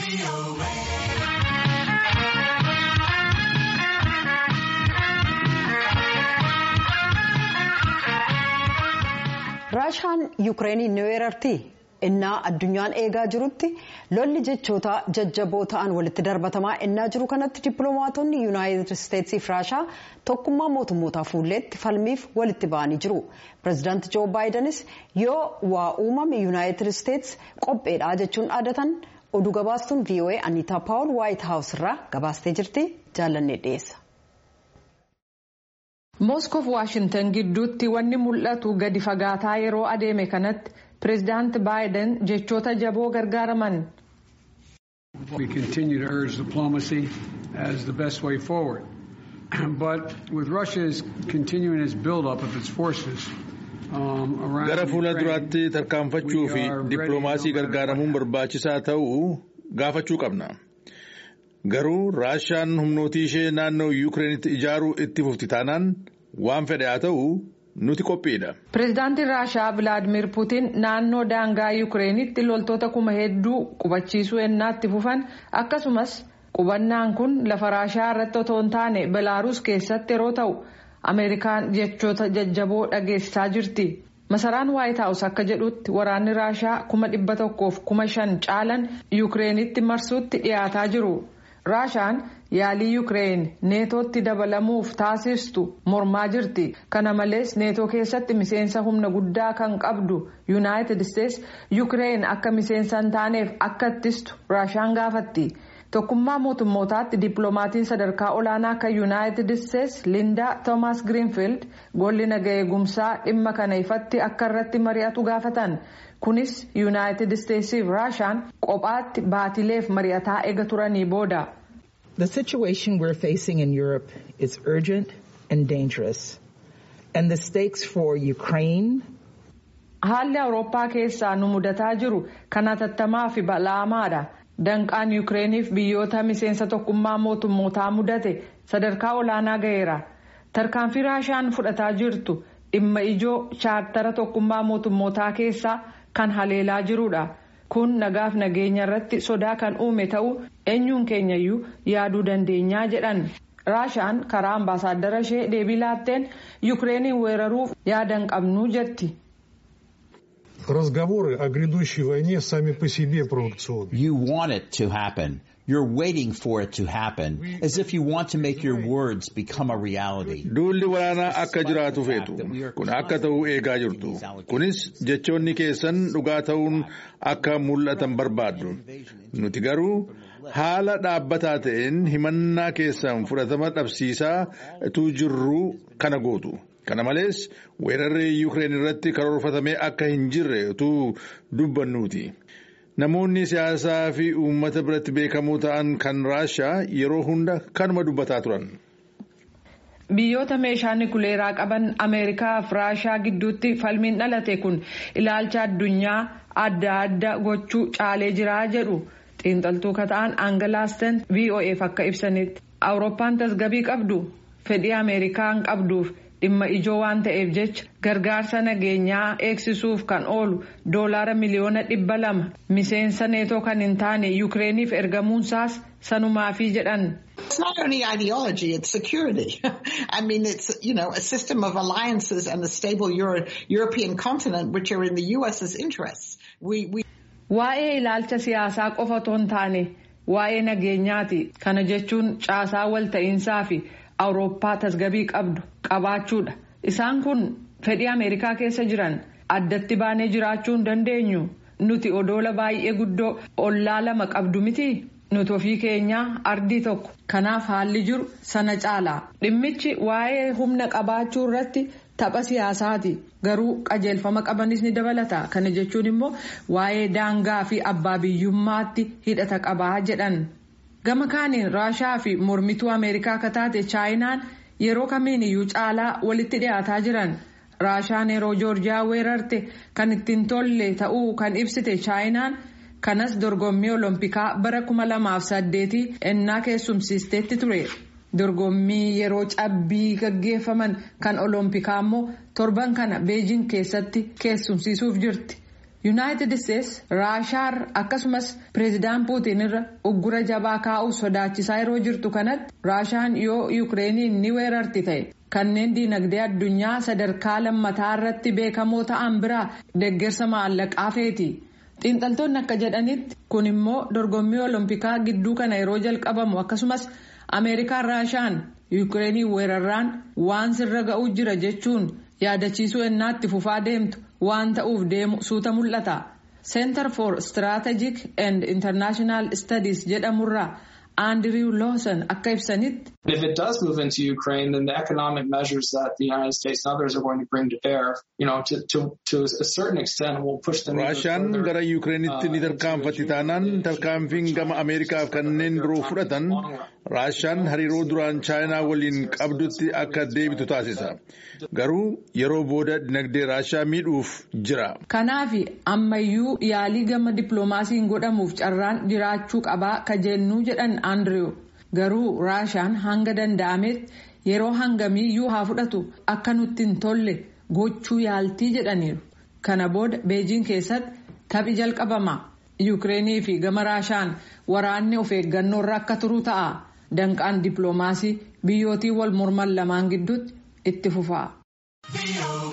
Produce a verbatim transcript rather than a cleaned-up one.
Raashaan Yukireeniin ni weerarti. Innaa addunyaan eegaa jirutti lolli jechoota jajjaboo ta'an walitti darbatamaa innaa jiru kanatti dippiloomaatonni Yuunaayitid Isteetsii fi Raashaa tokkummaa mootummootaa fuulleetti falmiif walitti ba'anii jiru. Pireezidaantii Joo Baayidenis yoo waa uumame Yuunaayitid Isteets qopheedhaa jechuun dhaadatan oduu gabaastuun V O A Aniitaa Paawul Waayit Haawus irraa gabaastee jirti. Jaallannee dhiyeessa. Mooskoof Waashintan gidduutti wanni mul'atu gadi fagaataa yeroo adeeme kanatti Pireezidaanti Baayiden jechoota jaboo gargaaraman. We continue to urge diplomacy as the best way forward. But with Russia's continuing its build-up of its forces um, around gara fuula duraatti tarkaanfachuu fi dippiloomaasii gargaaramuun barbaachisaa ta'uu gaafachuu qabna. Garuu Raashaan humnootii ishee naannoo Yukireenitti ijaaruu itti fufti taanaan waan fedhe haa ta'u nuti qophiidha. Pireezidaantiin Raashaa Vilaadimir Puutiin naannoo daangaa Yukireenitti loltoota kuma hedduu qubachiisuu ennaatti fufan akkasumas qubannaan kun lafa Raashaa irratti otoo hin taane Belaaruus keessatti yeroo ta'u Ameerikaan jechoota jajjaboo dhageessisaa jirti. Masaraan Waayit Haawus akka jedhutti waraanni Raashaa kuma dhibba tokkoof kuma shan caalan Yukireenitti marsuutti dhiyaataa jiru. Raashaan yaalii Yukireen neetootti dabalamuuf taasistu mormaa jirti. Kana malees neetoo keessatti miseensa humna guddaa kan qabdu Yuunaayitid Isteets Yukireen akka miseensa hin taaneef akka ittistu Raashaan gaafatti. Tokkummaa mootummootaatti dippiloomatiin sadarkaa olaanaa kan Yuunaayitid Isteets Linda Toomas Giriinfiild golli nagaa eegumsaa dhimma kana ifatti akka irratti mari'atu gaafatan. Kunis Yuunaayitid Isteetsiif Raashaan kophaatti baatileef mari'ataa eega turanii booda. The situation we're facing in Europe is urgent and dangerous. And the stakes for Ukraine. Haalli Awurooppaa keessaa nu mudataa jiru kan hatattamaa fi bal'aamaadha. Danqaan Yukireeniif biyyoota miseensa tokkummaa mootummootaa mudate sadarkaa olaanaa ga'eera. Tarkaanfii Raashaan fudhataa jirtu dhimma ijoo chaartara tokkummaa mootummootaa keessaa kan haleelaa jirudha. Kun nagaaf nageenya irratti sodaa kan uume ta'uu eenyuun keenyayyuu yaaduu dandeenyaa jedhan. Raashaan karaa ambaasaaddara ishee deebii laatteen Yukireeniin weeraruuf yaada hin qabnu jetti. Разговоры о грядущей войне сами по себе провокационны. You want it to happen. You're waiting for it to happen, as if you want to make your words become a reality. Duulli waraanaa akka jiraatu feetu. Kun akka ta'uu eegaa jirtu. Kunis jechoonni keessan dhugaa ta'uun akka mul'atan barbaaddu. Nuti garuu haala dhaabbataa ta'een himannaa keessan fudhatama dhabsiisaa tu jirru kana gootu. Kana malees weerarri Yukireen irratti karoorfatamee akka hin jirre utuu dubbannuuti. Namoonni siyaasaa fi uummata biratti beekamoo ta'an kan Raashaa yeroo hunda kanuma dubbataa turan. Biyyoota meeshaa nikuleeraa qaban Ameerikaa fi Raashaa gidduutti falmiin dhalate kun ilaalcha addunyaa adda adda gochuu caalee jiraa jedhu xiinxaltuu kata'an Angelaasteen V O F akka ibsanitti. Awurooppaan tasgabbii qabdu fedhii Ameerikaan qabduuf dhimma ijoo waan ta'eef jecha gargaarsa nageenyaa eegsisuuf kan oolu doolaara miliyoona dhibba lama miseensa neetoo kan hin taane Yukireeniif ergamuunsaas sanumaafii jedhan. It's not only ideology, it's security. I mean, it's, you know, a system of alliances and the stable Euro European continent, which are in the U S's interests. We, we... Waa'ee ilaalcha siyaasaa qofa otoo hin taane waa'ee nageenyaati. Kana jechuun caasaa walta'iinsaa fi Awurooppaa tasgabbii qabdu qabaachuudha. Isaan kun fedhii Ameerikaa keessa jiran addatti baanee jiraachuu hin dandeenyu. Nuti odoola baay'ee guddoo ollaa lama qabdu miti. Nuti ofii keenyaa ardii tokko. Kanaaf haalli jiru sana caala. Dhimmichi waa'ee humna qabaachuu irratti tapha siyaasaati. Garuu qajeelfama qabanis ni dabalata. Kana jechuun immoo waa'ee daangaa fi abbaa biyyummaatti hidhata qabaa jedhan. Gama kaaniin Raashaa fi mormituu Ameerikaa akka taate Chaayinaan yeroo kamiin iyyuu caalaa walitti dhiyaataa jiran. Raashaan yeroo Joorjiyaa weerarte kan ittiin tolle ta'uu kan ibsite Chaayinaan kanas dorgommii Oloompikaa bara kuma lamaaf saddeetii ennaa keessumsiisteetti ture. Dorgommii yeroo cabbii gaggeeffaman kan Oloompikaa immoo torban kana Beejing keessatti keessumsiisuuf jirti. Yuunaayitid Isteetsi Raashaar akkasumas pireezidaan Puutiin irra uggura jabaa kaa'uuf sodaachisaa yeroo jirtu kanatti Raashaan yoo Yukireeniin ni weerarti ta'e kanneen diinagdee addunyaa sadarkaa lammataa irratti beekamoo ta'an biraa deeggarsa maallaqaa feeti. Xiinxaltoonni akka jedhanitti kun immoo dorgommii Oloompikaa gidduu kana yeroo jalqabamu akkasumas Ameerikaan Raashaan Yukireeniin weerarraan waan sirra ga'uu jira jechuun yaadachiisuu ennaatti fufaa deemtu waan ta'uuf deemu suuta mul'ata. Center for Strategic and International Studies jedhamurraa Andrew Lawson akka ibsanitti. If it does move into Ukraine, then the economic measures that the United States and others are going to bring to bear, you know, to to to a certain extent, will push them. Raashaan gara Yukireenitti ni tarkaanfatti taanaan tarkaanfiin gama Ameerikaaf kanneen biroo fudhatan Raashaan hariiroo duraan Chaayinaa waliin qabdutti akka deebitu taasisa. Garuu yeroo booda dinagdee Raashaa miidhuuf jira. Kanaaf ammayyuu yaalii gama dippiloomaasiin godhamuuf carraan jiraachuu qabaa ka jennu jedhan Andrew. Garuu Raashaan hanga danda'ametti yeroo hangamiiyyuu haa fudhatu akka nutti hin tolle gochuu yaaltii jedhaniiru. Kana booda Beejiing keessatti taphi jalqabama. Yukireenii fi gama Raashaan waraanni of eeggannoo irra akka turu ta'a. Danqaan dippiloomaasii biyyootii wal morman lamaan gidduutti itti fufa.